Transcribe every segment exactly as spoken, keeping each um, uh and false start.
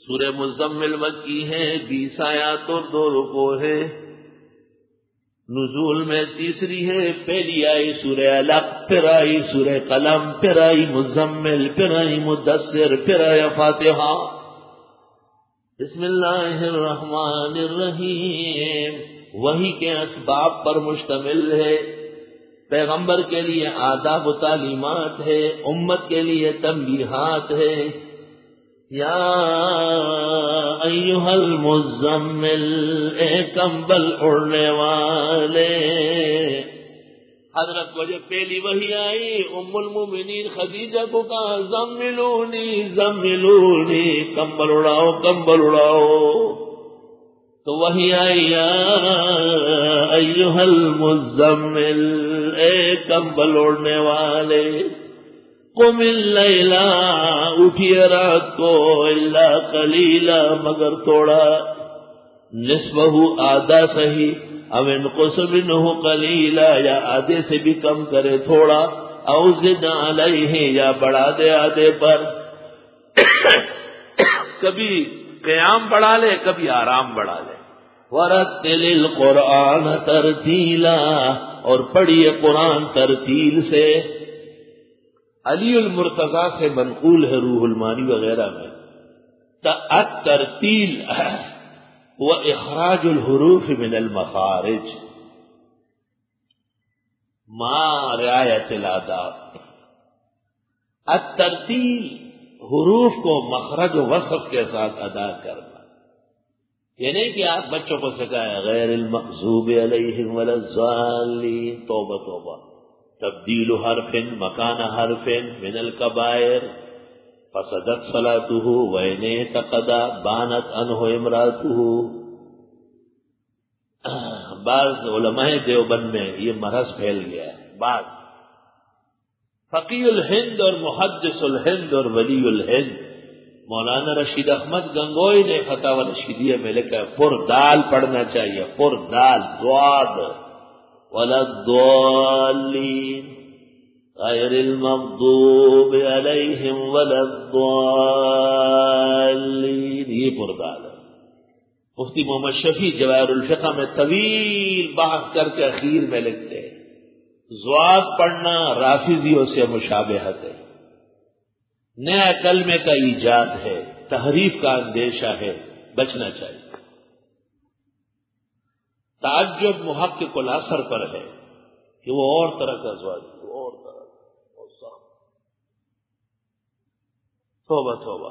سورہ مزمل مکی ہے، بیس آیات اور دو رکوع ہے، نزول میں تیسری ہے۔ پہلی آئی سورہ علق، پھر آئی سورہ قلم، پھر آئی مزمل، پھر آئی مدثر، پھر آئی فاتحہ۔ بسم اللہ الرحمن الرحیم، وحی کے اسباب پر مشتمل ہے، پیغمبر کے لیے آداب و تعلیمات ہے، امت کے لیے تنبیہات ہے۔ یا ایھا المزمل، اے کمبل اڑنے والے۔ حضرت کو جب پہلی وحی آئی، ام المومنین خدیجہ کو کہا زملونی زملونی، کمبل اڑاؤ کمبل اڑاؤ، تو وحی آئی یا ایھا المزمل، اے کمبل اڑنے والے، قم اللیل، اٹھیے رات کو، الا قلیلا، مگر تھوڑا، نصفہ، آدھا سہی، او انقص منہ قلیلا، یا آدھے سے بھی کم کرے تھوڑا، او زد علیہ، یا بڑھا دے آدھے پر۔ کبھی قیام بڑھا لے، کبھی آرام بڑھا لے۔ ورتل القرآن ترتیلا، اور پڑھیے قرآن ترتیل سے۔ علی المرتضی سے منقول ہے روح المانی وغیرہ میں، الترتیل و اخراج الحروف من المخارج مع رعایت الآداب۔ الترتیل، حروف کو مخرج و وصف کے ساتھ ادا کرنا، یہ نہیں کہ آپ بچوں کو سکھائیں غیر المغضوب علیہم ولا الضالین، توبہ توبہ، تبدیل حرف مکان حرف من الکبائر، فسدت صلاته وإن اعتقد بانت عنہ امرأته۔ بعض علماء دیوبند میں یہ مرض پھیل گیا ہے۔ بعض فقی الہند اور محدث الہند اور ولی الہند مولانا رشید احمد گنگوئی نے فتاوی رشیدیہ میں لکھا ہے پر دال پڑھنا چاہیے، پر دال، ضاد، ولا الضالین، غیر المغضوب علیہم ولا الضالین، یہ پر دال ہے۔ مفتی محمد شفیع جواہر الفقہ میں طویل بحث کر کے اخیر میں لکھتے ہیں ضاد پڑھنا رافضیوں سے مشابہت ہے، نیا کلمے کا ایجاد ہے، تحریف کا اندیشہ ہے، بچنا چاہیے۔ تعجب محقق الاثر پر ہے کہ وہ اور طرح کا ضاد، وہ اور طرح کا، توبہ توبہ۔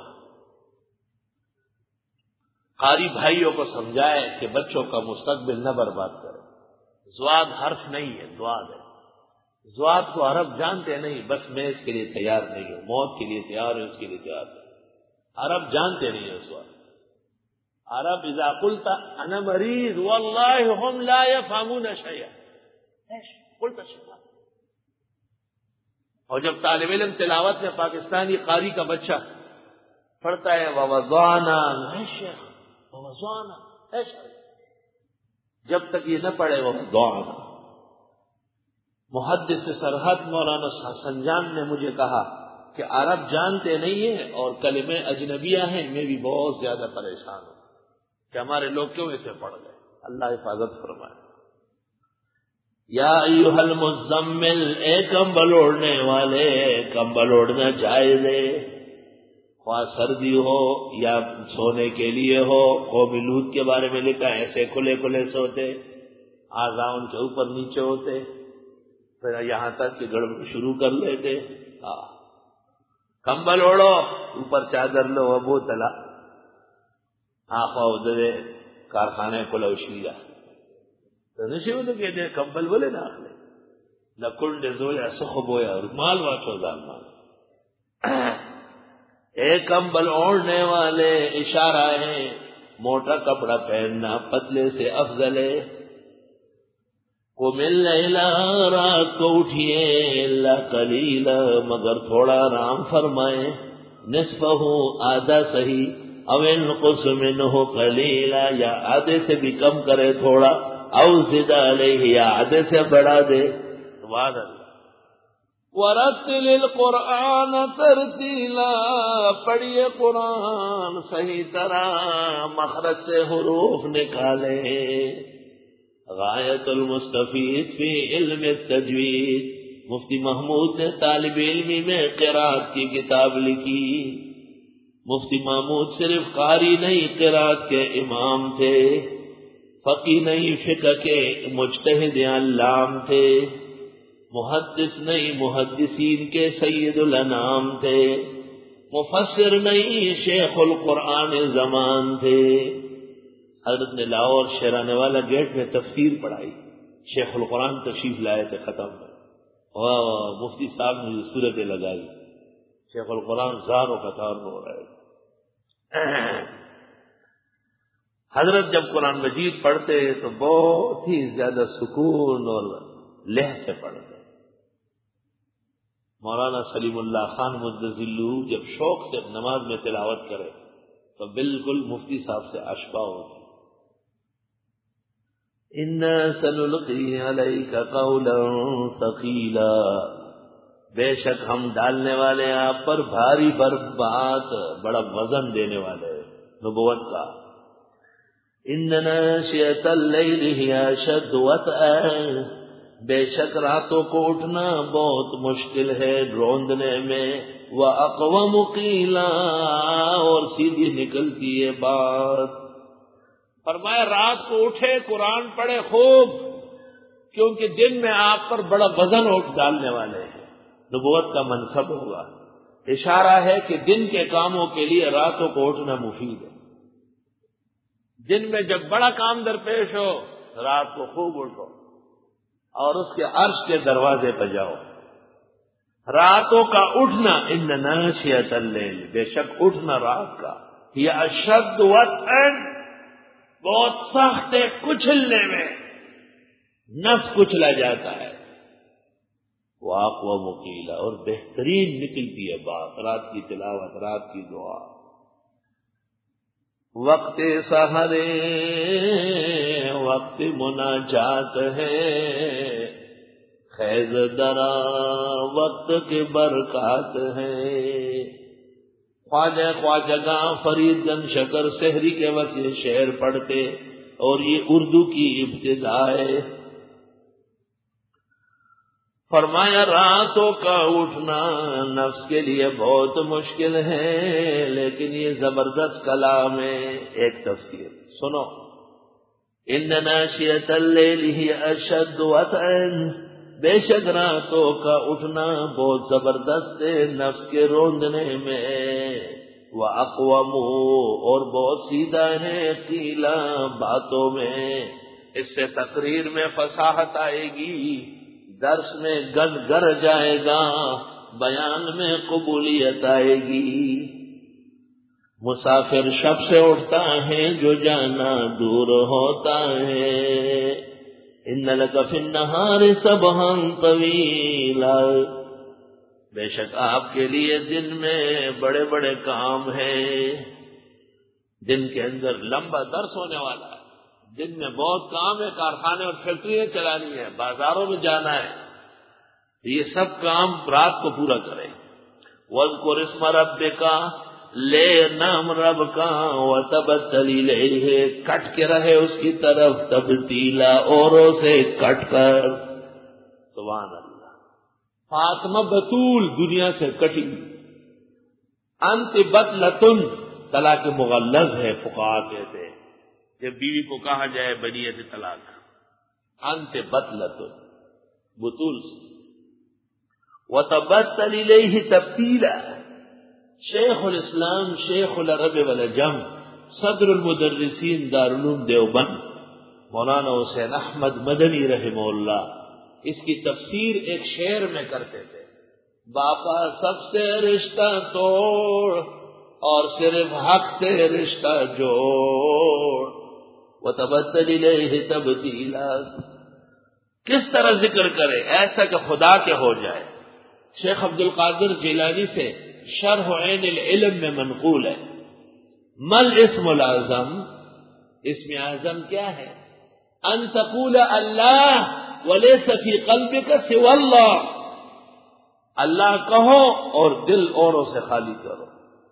قاری بھائیوں کو سمجھائے کہ بچوں کا مستقبل نہ برباد کرے۔ ضاد حرف نہیں ہے، ضاد ہے۔ ضاد کو عرب جانتے نہیں، بس میں اس کے لیے تیار نہیں ہوں، موت کے لیے تیار ہوں، اس کے لیے تیار نہیں۔ عرب جانتے نہیں ہیں ضاد۔ عرب اذا قلت انا مریض واللہ هم لا يفهمون شيئا، ايش قلت شيئا۔ اور جب طالب علم تلاوت میں پاکستانی قاری کا بچہ پڑھتا ہے ووضعنا، اے شیخ ووضعنا، ايش، جب تک یہ نہ پڑھے ووضعنا۔ محدث سرحد مولانا سنجان نے مجھے کہا کہ عرب جانتے نہیں ہیں اور کلمے اجنبیہ ہیں، میں بھی بہت زیادہ پریشان ہوں کہ ہمارے لوگ کیوں اسے پڑھ گئے۔ اللہ حفاظت فرمائے۔ یا ایھا المزمل، اے کمبل اوڑھنے والے، کمبل اوڑھنا جائز ہے، خواہ سردی ہو یا سونے کے لیے ہو۔ قوم لوط کے بارے میں لکھا ایسے کھلے کھلے سوتے، اعضاء ان کے اوپر نیچے ہوتے، پھر یہاں تک کہ گڑبڑ شروع کر لیتے۔ کمبل اوڑھو، اوپر چادر لو، ابو تلا آخوا ادھے کارخانے کو لوشیا تو نشیو تو کہتے ہیں کمبل بولے نا آخلے لکنڈ زویا سخ بویا مال واٹو دال مال۔ اے کمبل اوڑھنے والے، اشارہ ہے موٹا کپڑا پہننا پتلے سے افضل ہے۔ قم اللیل، رات کو اٹھیے، الا قلیلا، مگر تھوڑا آرام فرمائے، نصفہ، آدھا سہی، او انقص منہ قلیلا، یا آدھے سے بھی کم کرے تھوڑا، او زد علیہ، یا آدھے سے بڑھا دے۔ سبحان اللہ۔ ورتل القرآن ترتیلا، پڑھیے قرآن صحیح طرح، مخرج سے حروف نکالے۔ غایت المستفید فی علم التجوید، مفتی محمود نے طالب علمی میں قرات کی کتاب لکھی۔ مفتی محمود صرف قاری نہیں، قرات کے امام تھے، فقی نہیں، فقہ کے مجتہد علام تھے، محدث نہیں، محدثین کے سید الانام تھے، مفسر نہیں، شیخ القرآن زمان تھے۔ حضرت نے لاہور شیرانے والا گیٹ میں تفسیر پڑھائی، شیخ القرآن تشریف لائے تھے، ختم اور مفتی صاحب نے صورتیں لگائی، شیخ القرآن زار و قطار ہو رہے تھے۔ حضرت جب قرآن مجید پڑھتے تو بہت ہی زیادہ سکون اور لہ سے پڑھتے۔ مولانا سلیم اللہ خان مدذلو جب شوق سے نماز میں تلاوت کرے تو بالکل مفتی صاحب سے اشباہ ہوتی۔ اِنَّا سَنُلْقِي عَلَيْكَ قَوْلًا ثَقِيلًا، بے شک ہم ڈالنے والے ہیں آپ پر بھاری بر بات، بڑا وزن دینے والے نبوت کا۔ إِنَّ نَاشِئَةَ اللَّيْلِ هِيَ أَشَدُّ وَطْئًا، بے شک راتوں کو اٹھنا بہت مشکل ہے روندنے میں، وَأَقْوَمُ قِيلًا، اور سیدھی نکلتی ہے بات۔ فرمایا رات کو اٹھے قرآن پڑھے خوب، کیونکہ دن میں آپ پر بڑا وزن اٹھ ڈالنے والے ہیں، نبوت کا منصب ہوگا۔ اشارہ ہے کہ دن کے کاموں کے لیے راتوں کو اٹھنا مفید ہے۔ دن میں جب بڑا کام درپیش ہو رات کو خوب اٹھو اور اس کے عرش کے دروازے پہ جاؤ۔ راتوں کا اٹھنا، ان ناشئۃ اللیل، بے شک اٹھنا رات کا، یہ اشد وطئا، بہت سخت ہے کچلنے میں، نفس کچلا جاتا ہے۔ واقوم قیلا، اور بہترین نکلتی ہے بات، رات کی تلاوت، رات کی دعا۔ وقت سحرے وقت مناجات ہے، خیز درا وقت کے برکات ہے۔ خواجہ خواجگاں فرید گن شکر سحری کے وقت یہ شعر پڑھتے، اور یہ اردو کی ابتدا ہے۔ فرمایا راتوں کا اٹھنا نفس کے لیے بہت مشکل ہے، لیکن یہ زبردست کلام ہے۔ ایک تفسیر سنو، ان ناشئۃ اللیل ہی اشد وطئا، بے شک راتوں کا اٹھنا بہت زبردست ہے نفس کے روندنے میں، وَأَقْوَمُ، اور بہت سیدھا ہے، قیلا، باتوں میں۔ اس سے تقریر میں فصاحت آئے گی، درس میں گد گر جائے گا، بیان میں قبولیت آئے گی۔ مسافر شب سے اٹھتا ہے جو جانا دور ہوتا ہے، ان لک فی النہار سبحا طویلا، بے شک آپ کے لیے دن میں بڑے بڑے کام ہیں، دن کے اندر لمبا درس ہونے والا ہے، دن میں بہت کام ہے، کارخانے اور فیکٹریاں چلانی ہے، بازاروں میں جانا ہے، یہ سب کام رات کو پورا کرے۔ وَاذْكُرِ اسْمَ رَبِّكَ، لے نام رب کا، وَتَبَتَّلْ إِلَيْهِ، کٹ کے رہے اس کی طرف، تبتیلا، اوروں سے کٹ کر۔ سبحان اللہ۔ فاطمہ بطول دنیا سے کٹی، انت بطلتن، طلاق مغلظ ہے، فقہا کہتے ہیں جب بیوی کو کہا جائے بنیت طلاق، انت بطلتن، بطول سے۔ وَتَبَتَّلْ إِلَيْهِ تَبْتِيلًا، شیخ الاسلام شیخ العرب والعجم صدر المدرسین دارالعلوم دیوبند مولانا حسین احمد مدنی رحمہ اللہ اس کی تفسیر ایک شعر میں کرتے تھے، باپا سب سے رشتہ توڑ اور صرف حق سے رشتہ جوڑ، وَتَبَتَّلْ إِلَيْهِ تَبْتِيلًا، کس طرح ذکر کرے ایسا کہ خدا کے ہو جائے۔ شیخ عبد القادر جیلانی سے شرح عین العلم میں منقول ہے، مل اسم العظم، اسم اعظم کیا ہے؟ ان تقول اللہ ولیس فی قلبک سوى اللہ، اللہ کہو اور دل اوروں سے خالی کرو.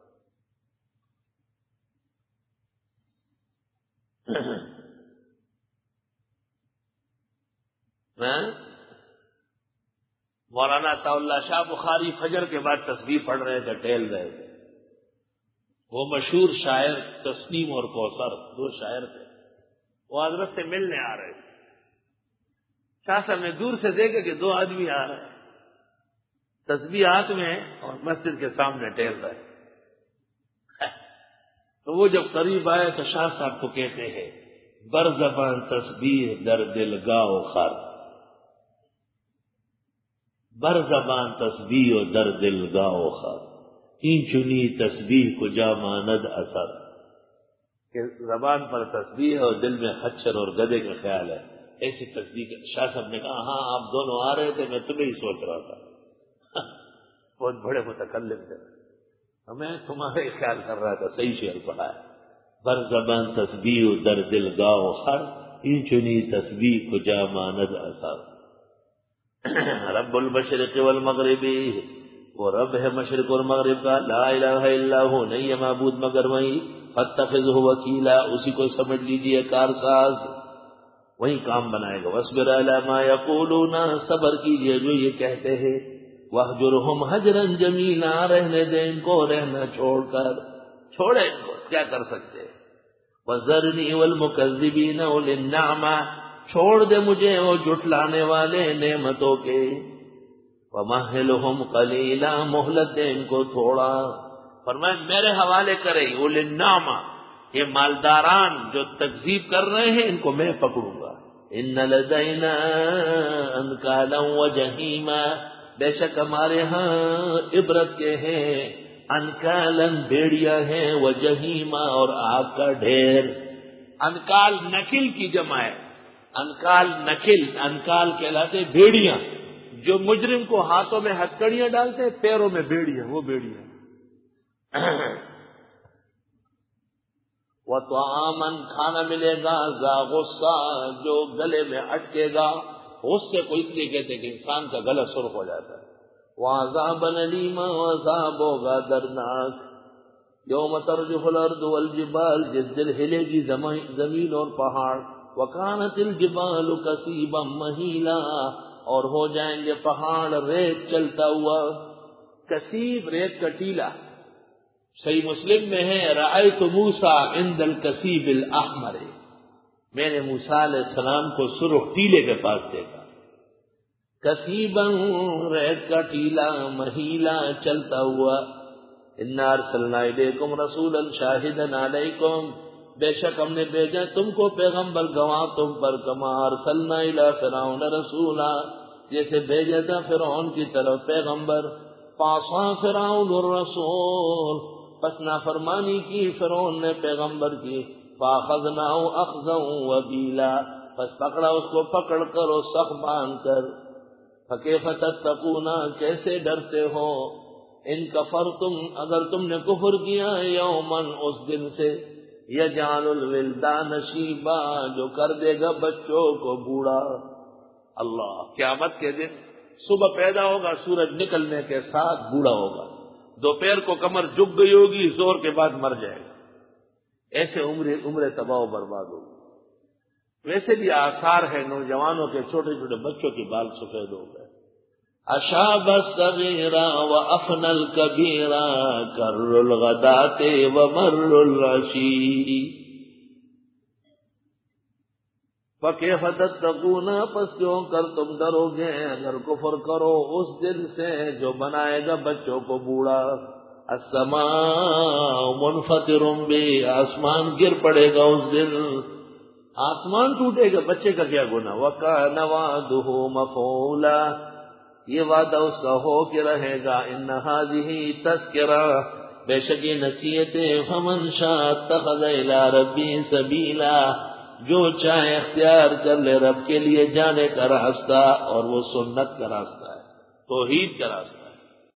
مولانا عطا اللہ شاہ بخاری فجر کے بعد تسبیح پڑھ رہے تھے، ٹہل رہے تھے. وہ مشہور شاعر تسنیم اور کوثر دو شاعر تھے، وہ حضرت سے ملنے آ رہے تھے. شاہ صاحب نے دور سے دیکھا کہ دو آدمی آ رہے ہیں، تسبیح ہاتھ میں اور مسجد کے سامنے ٹہل رہے. تو وہ جب قریب آئے تو شاہ صاحب کو کہتے ہیں بر زبان تسبیح در دل گاؤ خر، بر زبان تسبیح و در دل گاؤ خر، این چنی تسبیح کو جا ماند اثر. کہ زبان پر تسبیح اور دل میں خچر اور گدے کا خیال ہے، ایسی تسبیح. شاہ صاحب نے کہا ہاں آپ دونوں آ رہے تھے، میں تمہیں ہی سوچ رہا تھا. بہت بڑے متکلم تھے، میں تمہارے خیال کر رہا تھا. صحیح شعر پڑھا ہے، بر زبان تسبیح و در دل گاؤ خر، این چنی تسبیح کو جا ماند اثر. رب المشرق والمغربی، وہ رب ہے مشرق اور مغرب کا، لا الہ الا ہو، نہیں ہے معبود مگر وہی، فاتخذہ وکیلا، اسی کو سمجھ لیجیے کارساز، وہی کام بنائے گا. واصبر علی ما یقولون، صبر کیجیے جو یہ کہتے ہیں. واہجرہم ہجرا جمیلا، رہنے دیں ان کو رہنا چھوڑ کر، چھوڑے ان کو، کیا کر سکتے. وذرنی والمکذبین اولی النعمہ، چھوڑ دے مجھے وہ جھٹلانے والے نعمتوں کے. ومہلہم قلیلا، مہلت دے ان کو تھوڑا. فرمائے میرے حوالے کرے اولی النعمہ، یہ مالداران جو تکذیب کر رہے ہیں ان کو میں پکڑوں گا. ان لدینا انکالا وجحیما، بے شک ہمارے ہاں عبرت کے ہیں، انکالن بیڑیاں ہیں، وجحیما اور آگ کا ڈھیر. انکال نکل کی جمع ہے، انکال نکل، انکال کہلاتے بیڑیاں. جو مجرم کو ہاتھوں میں ہتکڑیاں ڈالتے ہیں، پیروں میں بیڑیاں، وہ بیڑیاں. وَطَعَامًا، کھانا ملے گا، ذا غصہ، جو گلے میں اٹکے گا. غصے کو اس لیے کہتے ہیں کہ انسان کا گلا سرخ ہو جاتا ہے. وَعَذَابًا أَلِيمًا، عذاب ہوگا دردناک. یوم ترجف الارض والجبال، جس دن ہلے گی زمین اور پہاڑ. وَكَانَتِ الْجِبَالُ كَثِيبًا مَهِيلًا، اور ہو جائیں گے پہاڑ ریت چلتا ہوا. کثیب ریت کا ٹیلا. صحیح مسلم میں ہے رأیت موسیٰ عند الکثیب الاحمر، میں نے موسیٰ علیہ السلام کو سرخ ٹیلے کے پاس دیکھا. کثیباً ریت کا ٹیلا، مہیلا چلتا ہوا. انا ارسلنا الیکم رسولا شاہدا علیکم، بے شک ہم نے بھیجا تم کو پیغمبر گواہ تم پر. کما ارسلنا الی فرعون رسولا، جیسے بھیجا تھا فرعون کی طرف پیغمبر. فعصى فرعون الرسول، پس نافرمانی کی فرعون نے پیغمبر کی. فاخذناه اخذا وبیلا، پس پکڑا اس کو پکڑ کر اور سخت باندھ کر. فکیف تتقون، کیسے ڈرتے ہو. ان کفرتم، اگر تم نے کفر کیا، یومن، اس دن سے، یجعل الولدان شیبا، جو کر دے گا بچوں کو بوڑھا. اللہ، قیامت کے دن صبح پیدا ہوگا، سورج نکلنے کے ساتھ بوڑھا ہوگا. دوپہر کو کمر جھک گئی ہوگی، زور کے بعد مر جائے گا. ایسے عمر عمر تباہ و برباد ہوگی. ویسے بھی آثار ہے نوجوانوں کے، چھوٹے چھوٹے بچوں کے بال سفید ہو گئے. اشاب الصغیرا وافنى الكبیرا، کر الغداة ومر العشی. فکیف تتقون، پس کیوں کر تم ڈرو گے اگر کفر کرو اس دن سے جو بنائے گا بچوں کو بوڑھا. السماء منفطر به، آسمان گر پڑے گا اس دن، آسمان ٹوٹے گا، بچے کا کیا گناہ. وکان وعده مفعولا، یہ وعدہ اس کا ہو کے رہے گا. ان هذه تذکرہ، بے شک یہ نصیحتیں. فمن شاء اتخذ الى ربه سبیلا، جو چاہے اختیار کر لے رب کے لیے جانے کا راستہ، اور وہ سنت کا راستہ ہے، توحید کا راستہ ہے.